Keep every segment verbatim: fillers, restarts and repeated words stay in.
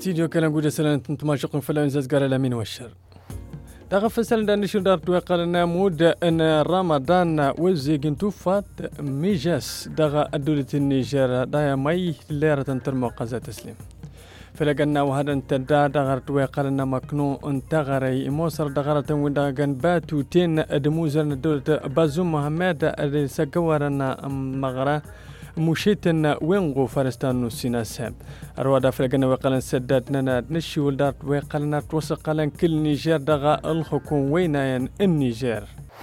استديو كلام قود سلام تماشقون فلا انزاز قال الامين والشر تغفل سلام دان نشر دار توقع لنا مود ان رمضان وزيقن توفات ميجاس دغا الدولة النيجر دايا مي ليرة ترمو قزا تسليم فلقنا وهذا انتدا دغر توقع لنا مكنو انتغري موسر دغرة ودغن باتو تين دموزر الدولة بازوم محمد اللي سقورنا مغرا مشيتنا وينغو فلسطين سيناسام أرواد فلقنا وقالن سدادنا نشي ولدات وقالنا توسق لن كل نيجر دغا الحكوم ويناين النيجر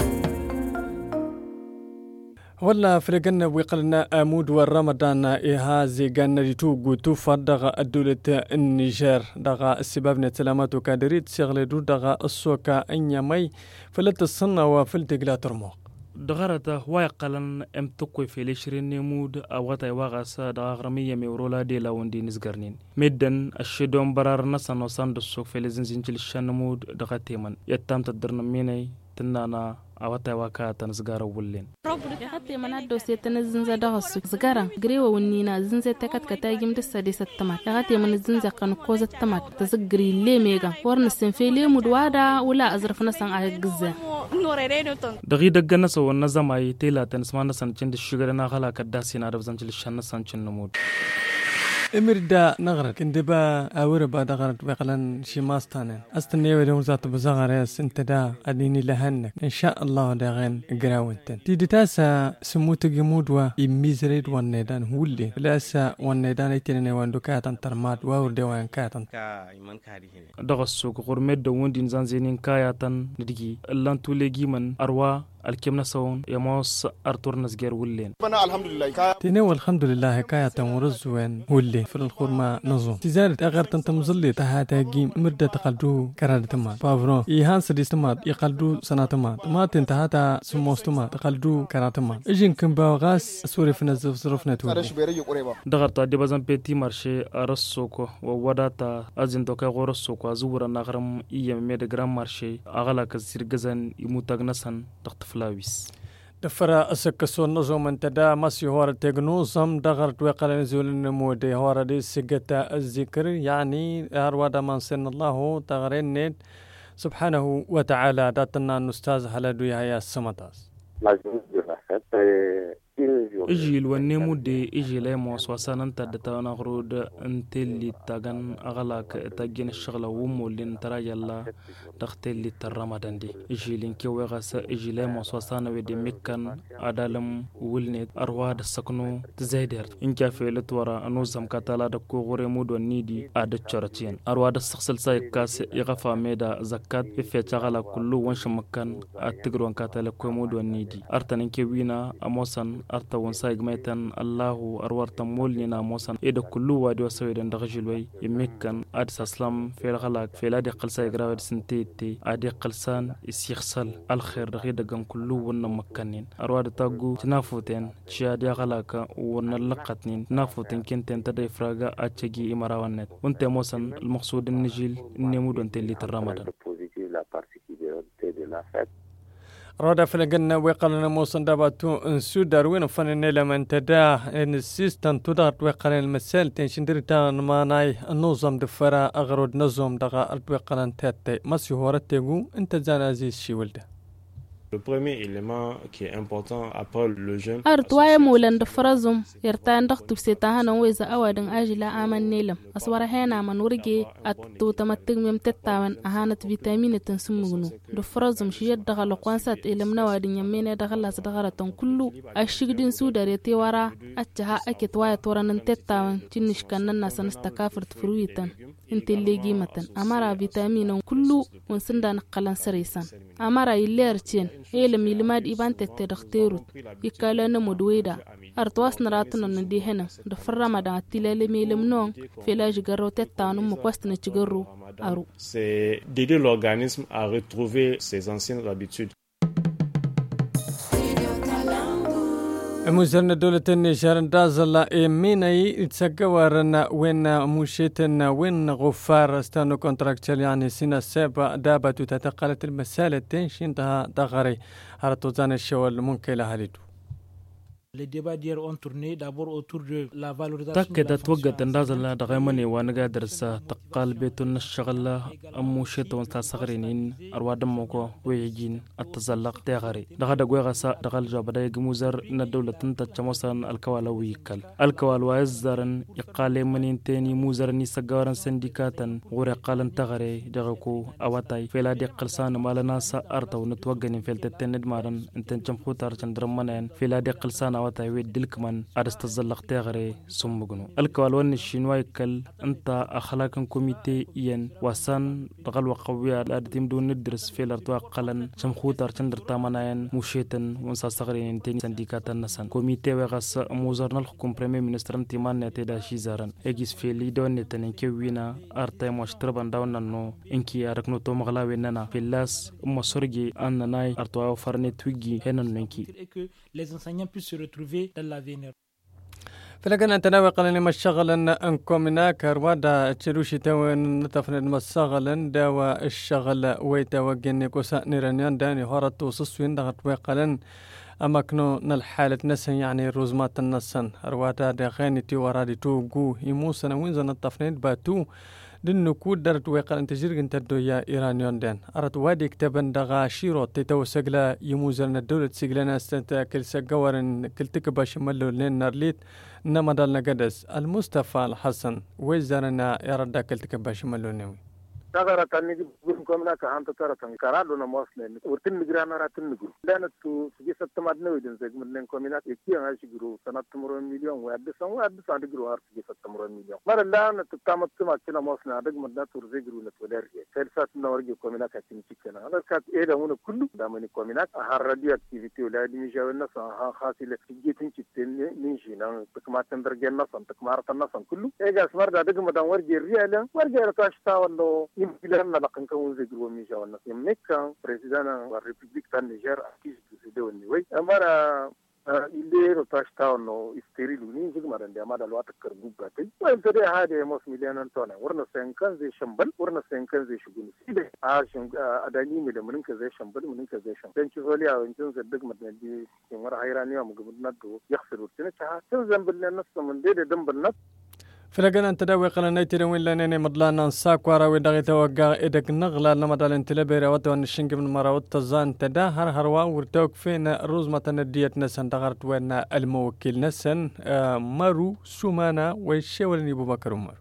والله فلقنا وقالنا أمود ورمضان إيها زيغان ريتوغو توفر دغا الدولة النيجر دغا السباب نتلامات وكادريت سيغلدو دغا السوكا إنيامي فلت الصنة وفلتقلا ترموق دغرتا هواي قلن ام تقوي في ليشرين نمود اوغتا واغاسا دغرمية ميورولا دي لاوندي نزغرنين مدن الشدوم برار نسان وسان دسوك في لزنزنجل الشانمود دغتيمن يتام تدرنميني تنانا awata waka tan zgara wullin ya hatte mana do se tan zinza da hasu zgara grewa wonnina zinza takat kata gim da sadi sattama ya hatte mana zinza kan ko zattama ta zgri le mega warna sen fele mudwada wala azrafna san a gizza dagi daggana so wannan zamai tela tan smana san cin da shugara na khala kadda sina da zancil shan san cin numud امردا نغرت اندبا اوربا دغرت بقلن شي ماستان استني ولو ذات بزغرس انت دا اديني لهنك ان شاء الله داغن غراونتن تيدي تاسا سموت جمودوا يميزريد ونيدان هولي لاسا ونيدان ايتني واندو كاتن ترمات واور دوان كاتن دغسو غورمد دوندين زانزينين كاياتن ندغي لان توليغي من اروا الكمنا سون يموس ارتور نسجر ولين انا الحمد لله تيني والحمد لله كاياتن ورزوين ولي في الخرمة نظم تزارت أغر تنتمزلي تحت هجيم مردة تقلدو كرادة تمات بافرون إيهان سديس تمات يقلدو سنة تمات ما تنتهاتا سموس تمات تقلدو كرادة تمات إجين كمباو غاس سوري في نزف صرفنا تولي دغرت دي بازن بيتي مارشي أرسوكو ووداتا أزين دوكا غورسوكو أزورا نغرم إيام ميد غرام مارشي أغلا كزير غزن يموتاق نسان تختفلاويس دفرا أسكسو النظم انتدا ماسي هورا تغنوزم دغرت وقال نزول النمودي هورا دي سيقتا الذكر يعني هروادا من سن الله تغرين نيد سبحانه وتعالى داتنا نستاذ حلدو يحيى السمتاز اجي الونيمو دي اجي ليمو سواسانا تدتا نغرود انتلي تاغن اغلاك تاجين الشغلة ومو لين ترى يلا دختلي ترمضان دي اجي لينكي وغاسا اجي ليمو سواسانا ودي مكان عدالم ولنت ارواد السكنو تزايدر انكا فيلت ورا انوزم كاتالا دكو غوري مودو نيدي عدد شرطين ارواد السخصل سايكاس يغفا ميدا زكات افيت غلا كلو وانش مكان اتقرون كاتالا كو مودو نيدي ارتن انكي وينا اموسان arta won saig maitan allahu arwarta molnina mosan eda kullu wadi wasaweden dagajilway yemekkan ad saslam fel khalak fel adi qalsa igrawad sinteti adi qalsan isikhsal alkhair dagi dagan kullu wonna makkanin arwad tagu tinafuten chiadi khalaka wonna laqatnin tinafuten kenten taday fraga achegi imarawanet wonte mosan almaqsud an-nijil nemudon telli ramadan رودا فلقنا وقالنا موصن داباتو انسو داروين فنن لمن تدا ان السيستم تدار وقالنا المسال تنشندر تان ماناي النظام دفرا اغرود نظام دغا وقالن تاتي مسيو هورتيغو انت زانازيس شي ولده Le premier élément qui est important après le jeûne. Artuaya mulan da farazum yartan da tufseta hanan weza awadin ajila aman nelam aswara hena man wurge at to tamattig mem tettawan ahanat vitamine tan sumugnu da farazum shi yadda gal qansat ilam nawadin yamene da galas da garatan kullu ashigdin sudare te wara acca ake twaya toranan tettawan tinish kannan nasan stakafert fruitan intellegi matan amara vitamine kullu won sinda naqalan sarisan amara ilercien elam ilmad iban tete dakterut ikala na modweda artwas naratuna ndi hena da farama da tilale melam non felaj garro tetanu mo kwastna cigarro aru c'est d'aider l'organisme à retrouver ses anciennes habitudes. موزرنا دولة النيجر دازلا إيميناي تسقورنا وين موشيتنا وين غفار استانو كونتراكتشال يعني سينا سابا دابة تتقالت المسالة تنشين تها دغري هرطوزان الشوال ممكن لها لدو تأكد توقت اندازل دغيمني وانا درسا تقال بيتون الشغل امو شيت وانتا صغرينين ارواد موكو ويجين التزلق تغري دغا دغوي غسا دغال جواب داي جموزر ان الدولة تنتا تشموسان الكوالو يكل الكوال وازرن يقال منين تاني موزرني سغارن سنديكاتن غوري قالن تغري دغكو اواتاي فيلا دي قلسان مالنا سا ارتو نتوغن فيلتتن مارن انتن جمخوتار چندرمنن فيلا دي قلسان اواتاي ويدلك من ارست الزلق تغري سمغنو الكوال ون الشينواي كل انت اخلاقن كوميتي ين وسان دغل وقويه الادتيم دون ندرس فيلا رتوا قلن جمخوتار چندر تامناين موشيتن ونسا صغرين تاني سنديكاتن نسان كوميتي وغس موزرنا الحكوم بريمير منستر انتيمان نتدا شيزارن اجيس فيلي دون نتن كوينا ارتاي مشتربان داوننو انكي اركنو تو مغلاوي ننا فيلاس مصرجي ان ناي ارتوا فرني توجي هنن نكي les enseignants puissent se retrouver dans l'avenir. فلقنا نتناول قلنا مشغلا انكم هناك روادا تشروشي توين نتفند مشغلا داوا الشغل ويتا وجني كوسا نيرانيان داني هورت وصصوين دغت وقلن اماكنو نالحالة نسن يعني روزمات النسن روادا دا غاني تي ورادي تو جو يموسنا وين زن التفنيد باتو دنو كود درت ويقال انت جرغن تدو يا ايرانيون دين ارت وادي كتبن دغا شيرو تيتو سجلا يموزلنا الدولة سجلنا استنتا كل سجورن كل تكباش ملو لين نارليت نما دالنا قدس المصطفى الحسن ويزارنا يردا كل تكباش ملو نوي تغرى تاني بقول كمنا كأنت ترى تاني كرادو نموسلين ورتين مجرانا راتين نقول لأن تو سجى ستمادنا ويدن زي من كمنا إكيا عايش جرو سنة تمرون مليون وعد سان وعد سان جرو هار سجى ستمرون مليون مرة لأن تتامت تما كنا موسنا عدك مدنا تورزي جرو نتولرجع فلسات نورجع كمنا كاتين تكنا أنا كات إيه ده هون كله دامني كمنا هاردي أكتيفيتي ولا دي مجاورنا سان ها خاصي لسجى تنشتين نيجينا تكمات تندرجنا سان تكمارتنا سان كله إيه جالس مرة عدك مدنا ورجع ريالا ورجع رتاشتا ولا يمكن لكن كون زيجرو ميجا والناس يمكن بريزيدان الريبوبليك تاع النيجر أكيد بيزيدوا النوي أمارا اللي رتاشتاو إنه يستريلوني زي ما رندي أمارا الوقت كربوب باتي وإنتدي هذا موس مليون تونا ورنا سينكان زي شمبل ورنا سينكان زي شغل سيده عشان أداني ميدا منك زي شمبل منك زي شمبل تنشوفلي أو إنتون زدق مدنا دي كمرة هيرانية ومقبلنا دو يخسروا تنا شها تنزل بالنص من دي دم بالنص فلقنا أنت داوي قلنا نيتي وين لانني مضلانا نساك ورا ويدغي توقع إدك نغلا لما دال انت لبيرا واتو نشنك من مرا واتزان تدا هر هروا ورتوك فينا روزمة نديت نسن دغرت وين الموكل نسن مرو سومانا ويشاولني بو بكر عمر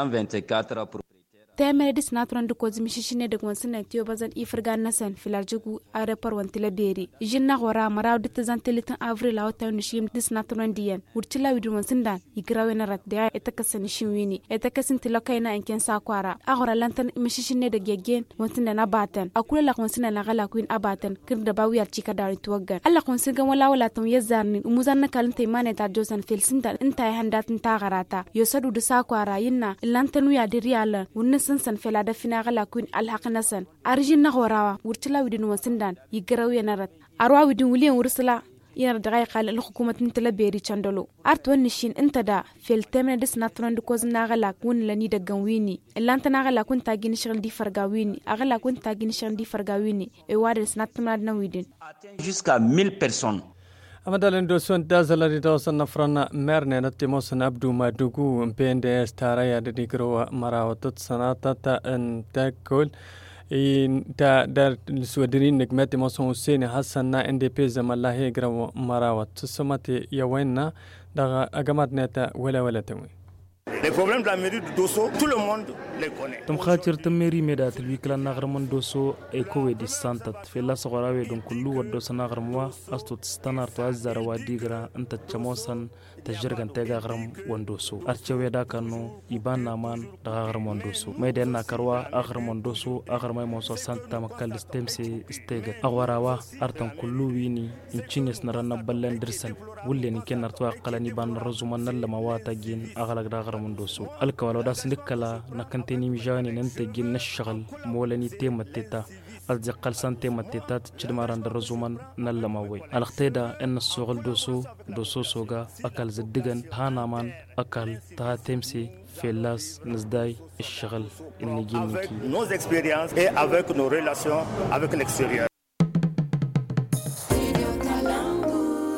تامر دي سناتران دو كوز مشيشيني دك وانسنا تيو بازان إفرغان نسان في الارجوغو آريبار وانتلا بيري جنة غورا مراو دي تزان تلتن آفري لاو تاو نشيم دي سناتران ديان ورتلا ويدو وانسندان يقراوي نرات ديا اتكسن نشيويني اتكسن تلوكاينا انكين ساكوارا اغورا لانتن مشيشيني دك يجين وانسنا نباتن اكولا لك وانسنا نغالا كوين اباتن كرد دباوي ارتيكا داري توغن الا قونسنغا ولا ولا تم يزارني وموزان نكالن تيماني تا جوزان فيلسندان انتاي هندات انتا غراتا يوسدو دو ساكوارا ينا لانتن ويا دي ريالا ونس سن فلا دفنا غلا كون الحق نسن ارجين نغوراوا ورتلا ودين وسندان يغراوي نرات اروا ودين ولين ورسلا يار دقائق على الحكومة نتلا بيري چندلو ارت ونشين انت دا في التمن دس ناترون دكوز ناغلا كون لني دغنويني الا انت ناغلا كون تاغين شغل دي فرغاويني اغلا كون تاغين شغل دي فرغاويني اي وادس ناتمنا نويدين jusqu'à mille personnes. أمدالن دوسون دازل دوسون نفرنا مرنا نتيموسن أبدو ما دوغو بين ديس تاريا ديكرو مراوتت سناتا أن تاكل إن تا دار السودرين نجمتي موسون حسين حسن نا إندي بيزا مالله يجرو مراوت سماتي يويننا دغا أجمعت نتا ولا ولا توي. Les problèmes de la mairie de Dosso, tout le monde les connaît. تم خاطر تميري ميدا تلويكلا نغرمون دوسو ايكوي دي سانتات في لا صغراوي دون كلو ودوس نغرموا استو تستنار توازر واديغرا انت تشموسن تجرغن تيغرم وندوسو ارچوي دا كانو يبان نامان دغرم وندوسو ميدنا كروا اغرم وندوسو اغرمي موسو سانتا مكال استمسي استيغ اغوراوا ارتن كلو ويني انچينس نرنا بلن درسن ولين كن ارتوا قلني بان رزومن لما واتاجين اغلق دغرم وندوسو الكوالو دا سندكلا نكنتني ميجاني ننتجي نشغل مولني تيمتتا أصدق سنتي متيتات تشدماران درزومان نلماوي الاختيدا ان السوغل دوسو دوسو سوغا اكل زدغن هانامان اكل تا تمسي فيلاس نزداي الشغل النجيمكي avec nos expériences et avec nos relations avec l'extérieur.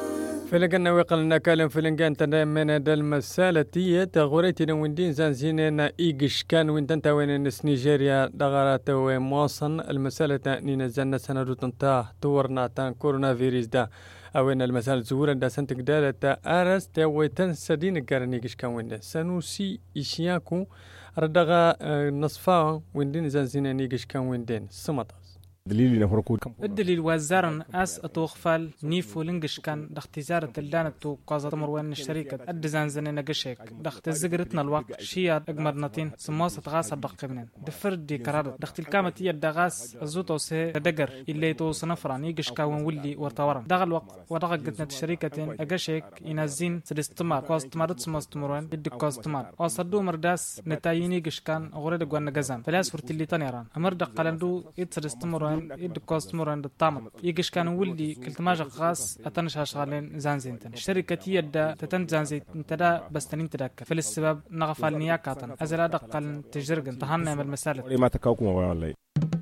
فلقنا ويقلنا كلام فلنقان تنا من هذا المسالة تي تغوريتنا ويندين زانزينينا إيجش كان ويندن تاوين نس نيجيريا دغارات ومواصن المسالة نينا زنا سنة تنتا تورنا تان كورونا فيروس دا أوين المسالة زورا دا سنتك دالة أرس تاويتن سدين قارن إيجش كان ويندن سنوسي إشياكو ردغا نصفا ويندين زانزينينا إيجش كان ويندين سمطاس الدليل وزارن أس أتوخفال نيفو لنجش كان دخت زارة اللانة تو قازة مروان الشركة الدزان زنين قشيك دخت زجرتنا الوقت شيا أجمرناتين سماسة غاس الدقمنين دفرد دي قرار دخت الكامة هي الدغاس الزوتو سه دقر اللي تو صنفران يجش كاون ولي ورتورن دغ الوقت ودغ قتنا الشركة أجشيك ينزين سدستمار قاز تمارت سماس تمروان يد قاز تمار وصدو مرداس نتايين يجش كان غرد قوان جزام فلاس فرتلي تانيران أمرد قلندو يتسدستمران يد كاستمر عند الطامر يجيش كان ولدي كلت ماجق غاس أتنش هاشغالين زانزينتن الشركة يدا تتن زانزينتن تدا بس تنين تدك فللسبب نغفال نياكاتن أزل أدقل تجرقن تهنى من المسالة ما تكاوكم ولا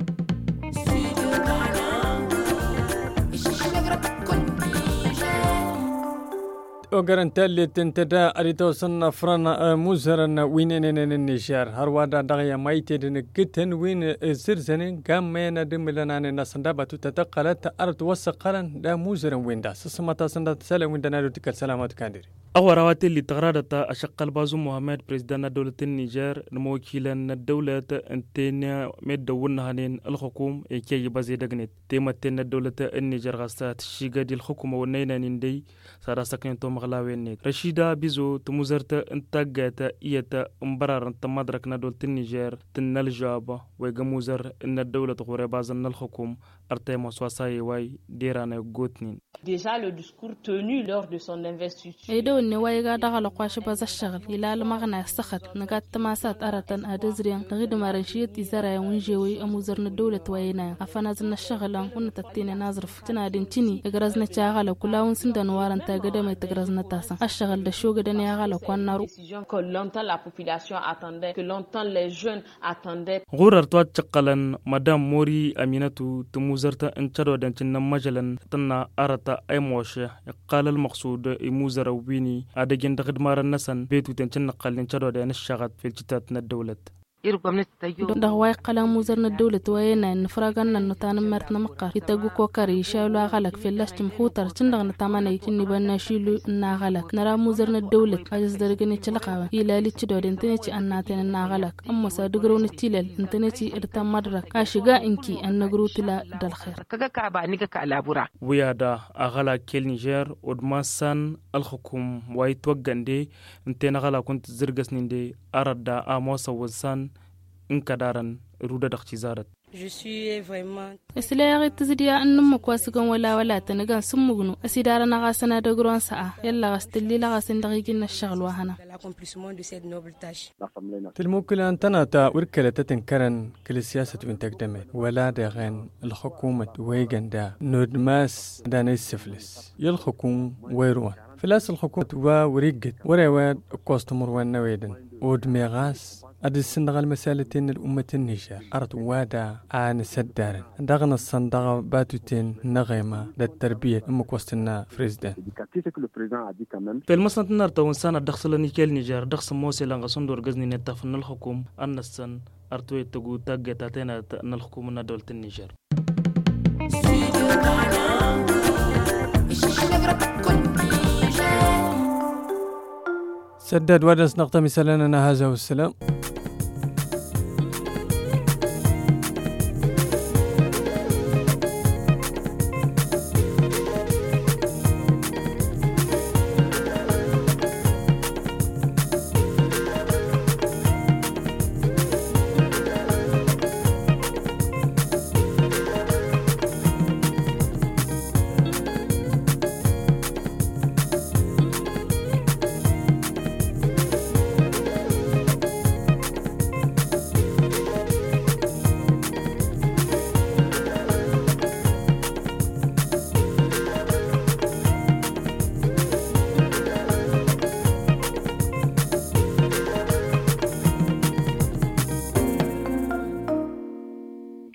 وقرن تالي تنتدا أريتو صنع فرنا موزرنا وينين النيجر هروادا دغيا مايتين كتن وين زرزنين كام مينا دملنا نصندابة تتقلت أرد وسقرن دا موزرن وين دا سسمتا صندات سلا وين دا نارو تكال سلامات كاندير أوراوات اللي تغرادت أشق البازو محمد بريزدان دولة النيجر الموكيلا الدولة انتين مدون هنين الحكوم كي يبازي دغنت تيمتين الدولة النيجر غاستات الشيغا دي الحكومة ونينا نندي سارا ساكن تو مغلاوين رشيدا بيزو تموزرت انتاجات إيتا مبرر انت مدرك دولة النيجر تنال جابا ويغموزر ان الدولة غريبازن الحكوم ارتيمو سواساي واي ديرانا غوتنين Déjà, le discours tenu lors de son investiture. إيدو إني وايقا دغل قواش باز الشغل إلى المغنى سخت نقات تماسات أرتن أدزريان تغيد مارنشيت إزارة ونجيوي أموزرن الدولة وينا أفنازن الشغل ونتتيني نازرف تنادين تيني إقرازنا تشاغل وكلاون سندن وارن تاقدم إتقرازنا تاسا الشغل دشو قدن ياغل وكوان نارو Que longtemps la population attendait, que longtemps les jeunes attendaient. غور أرتوات شقلن مدام موري أمينتو تموزرت انترو دانتنا مجلن تنا أرت أي موشة قال المقصود يموزر وبيني أدجن تخدمار النسن بيتو تنشن قال نشرو دان الشغط في الجتات الدولة دغواي قلم موزرن الدولة وينا نفرغنا نتان مرتنا مقر يتغو كوكاري شاولو غلق في لاش تمخوتر تندغ نتاماني تني بنا شيلو نا غلق نرى موزرن الدولة اجز درغني تشلقاوا الى لي تشدو انتنيتي اناتن نا غلق اما سادغرو نتيلل انتنيتي ارتا مدرك اشغا انكي ان نغرو تلا دالخير كغا كعبا نيغا كالابورا ويادا اغلا كيل نيجر ودماسان الحكوم واي توغاندي انتنا غلا كنت زرغسنيندي اردا اموسا وسان انكدارن رودا دختيزارت Je suis vraiment اسلاغي تزديا ان مكواسكن ولا ولا تنغان سمغنو اسيدار نغاسنا دغرون سا يلا غستلي لغاسن دغيكن الشغل وهنا تلموكل أن تناتا وركلة تنكرن كل سياسة وانتقدمت ولا دغن الحكومة ويغندا نودماس داني السفلس يالحكوم ويروان فلاس الحكومة وريقت وريواد كوستمر ونويدن ودميغاس أدي السندغ المسالتين الأمة النيجر أرد وادا عن سدارن دغن الصندغ باتوتين نغيمة للتربية أمك وستنا فريزدان في المصنع النار وإنسان دخل نيكيل نيجر دخل موسى لانغ صندور غزني نتفن الحكوم أن السن أرتوي تقو تاقة تاتينا أن الحكومة دولة النيجر سداد ودنس نقطة مثالنا هذا والسلام.